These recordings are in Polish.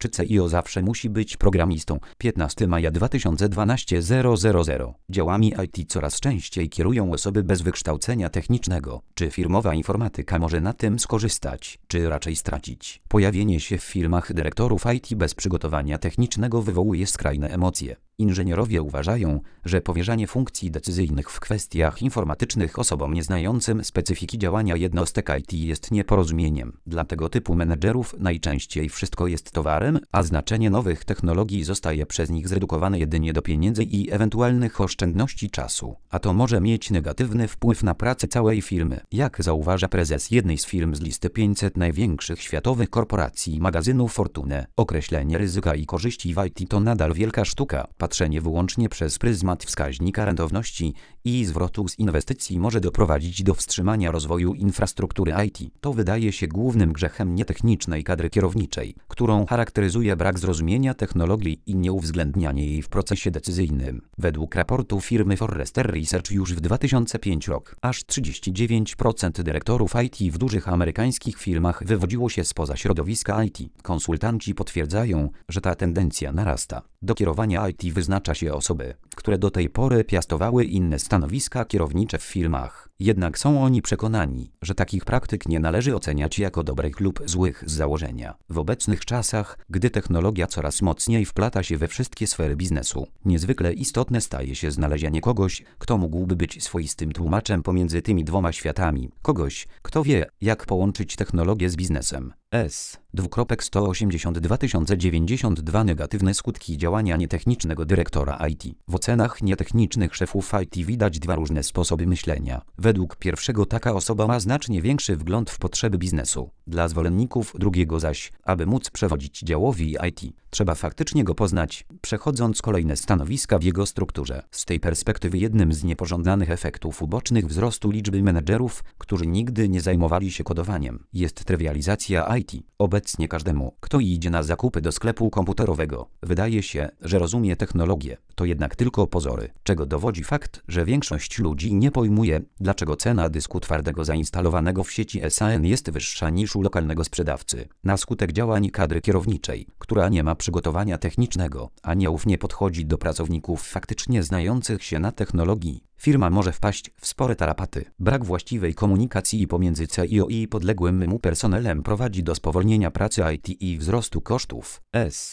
Czy CIO zawsze musi być programistą? 15 maja 2012 000. Działami IT coraz częściej kierują osoby bez wykształcenia technicznego. Czy firmowa informatyka może na tym skorzystać, czy raczej stracić? Pojawienie się w firmach dyrektorów IT bez przygotowania technicznego wywołuje skrajne emocje. Inżynierowie uważają, że powierzanie funkcji decyzyjnych w kwestiach informatycznych osobom nieznającym specyfiki działania jednostek IT jest nieporozumieniem. Dla tego typu menedżerów najczęściej wszystko jest towarem, a znaczenie nowych technologii zostaje przez nich zredukowane jedynie do pieniędzy i ewentualnych oszczędności czasu. A to może mieć negatywny wpływ na pracę całej firmy. Jak zauważa prezes jednej z firm z listy 500 największych światowych korporacji magazynu Fortune, określenie ryzyka i korzyści w IT to nadal wielka sztuka. Patrzenie wyłącznie przez pryzmat wskaźnika rentowności i zwrotu z inwestycji może doprowadzić do wstrzymania rozwoju infrastruktury IT. To wydaje się głównym grzechem nietechnicznej kadry kierowniczej, którą charakteryzuje brak zrozumienia technologii i nieuwzględnianie jej w procesie decyzyjnym. Według raportu firmy Forrester Research już w 2005 roku aż 39% dyrektorów IT w dużych amerykańskich firmach wywodziło się spoza środowiska IT. Konsultanci potwierdzają, że ta tendencja narasta. Do kierowania IT wyznacza się osoby, które do tej pory piastowały inne stanowiska kierownicze w firmach. Jednak są oni przekonani, że takich praktyk nie należy oceniać jako dobrych lub złych z założenia. W obecnych czasach, gdy technologia coraz mocniej wplata się we wszystkie sfery biznesu, niezwykle istotne staje się znalezienie kogoś, kto mógłby być swoistym tłumaczem pomiędzy tymi dwoma światami. Kogoś, kto wie, jak połączyć technologię z biznesem. 182 negatywne skutki działania nietechnicznego dyrektora IT. W ocenach nietechnicznych szefów IT widać dwa różne sposoby myślenia. Według pierwszego taka osoba ma znacznie większy wgląd w potrzeby biznesu. Dla zwolenników drugiego zaś, aby móc przewodzić działowi IT, trzeba faktycznie go poznać, przechodząc kolejne stanowiska w jego strukturze. Z tej perspektywy jednym z niepożądanych efektów ubocznych wzrostu liczby menedżerów, którzy nigdy nie zajmowali się kodowaniem, jest trywializacja IT. Obecnie każdemu, kto idzie na zakupy do sklepu komputerowego, wydaje się, że rozumie technologię. To jednak tylko pozory, czego dowodzi fakt, że większość ludzi nie pojmuje, dlaczego cena dysku twardego zainstalowanego w sieci SAN jest wyższa niż u lokalnego sprzedawcy. Na skutek działań kadry kierowniczej, która nie ma przygotowania technicznego, a nieufnie podchodzi do pracowników faktycznie znających się na technologii, firma może wpaść w spore tarapaty. Brak właściwej komunikacji pomiędzy CIO i podległym mu personelem prowadzi do spowolnienia pracy IT i wzrostu kosztów.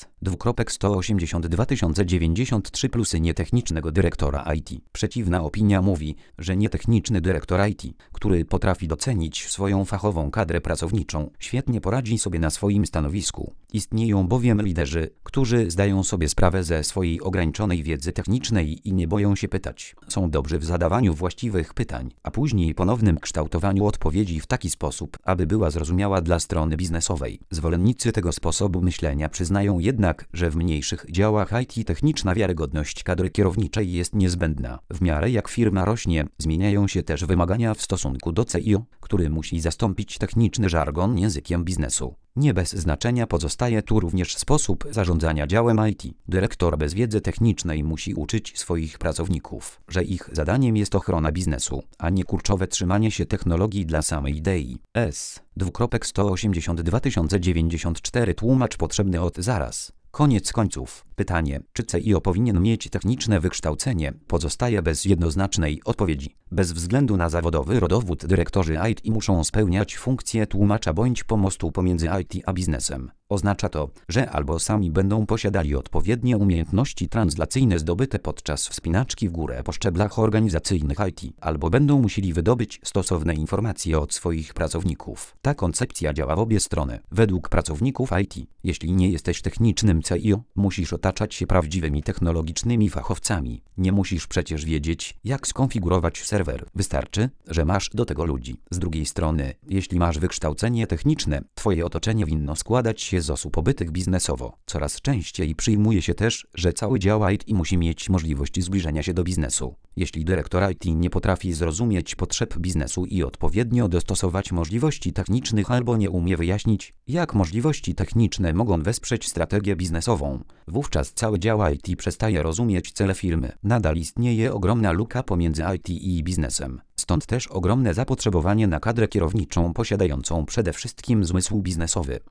182 plusy nietechnicznego dyrektora IT. Przeciwna opinia mówi, że nietechniczny dyrektor IT, który potrafi docenić swoją fachową kadrę pracowniczą, świetnie poradzi sobie na swoim stanowisku. Istnieją bowiem liderzy, którzy zdają sobie sprawę ze swojej ograniczonej wiedzy technicznej i nie boją się pytać. Są dobrzy w zadawaniu właściwych pytań, a później ponownym kształtowaniu odpowiedzi w taki sposób, aby była zrozumiała dla strony biznesowej. Zwolennicy tego sposobu myślenia przyznają jednak, że w mniejszych działach IT techniczna wiarygodność kadry kierowniczej jest niezbędna. W miarę jak firma rośnie, zmieniają się też wymagania w stosunku do CIO, który musi zastąpić techniczny żargon językiem biznesu. Nie bez znaczenia pozostaje tu również sposób zarządzania działem IT. Dyrektor bez wiedzy technicznej musi uczyć swoich pracowników, że ich zadaniem jest ochrona biznesu, a nie kurczowe trzymanie się technologii dla samej idei. 182 094 tłumacz potrzebny od zaraz. Koniec końców, pytanie, czy CIO powinien mieć techniczne wykształcenie, pozostaje bez jednoznacznej odpowiedzi. Bez względu na zawodowy rodowód dyrektorzy IT muszą spełniać funkcję tłumacza bądź pomostu pomiędzy IT a biznesem. Oznacza to, że albo sami będą posiadali odpowiednie umiejętności translacyjne zdobyte podczas wspinaczki w górę po szczeblach organizacyjnych IT, albo będą musieli wydobyć stosowne informacje od swoich pracowników. Ta koncepcja działa w obie strony. Według pracowników IT, jeśli nie jesteś technicznym CIO, musisz otaczać się prawdziwymi technologicznymi fachowcami. Nie musisz przecież wiedzieć, jak skonfigurować serwer. Wystarczy, że masz do tego ludzi. Z drugiej strony, jeśli masz wykształcenie techniczne, twoje otoczenie winno składać się z osób obytych biznesowo. Coraz częściej przyjmuje się też, że cały dział IT musi mieć możliwość zbliżenia się do biznesu. Jeśli dyrektor IT nie potrafi zrozumieć potrzeb biznesu i odpowiednio dostosować możliwości technicznych albo nie umie wyjaśnić, jak możliwości techniczne mogą wesprzeć strategię biznesową, wówczas cały dział IT przestaje rozumieć cele firmy. Nadal istnieje ogromna luka pomiędzy IT i biznesem. Stąd też ogromne zapotrzebowanie na kadrę kierowniczą posiadającą przede wszystkim zmysł biznesowy.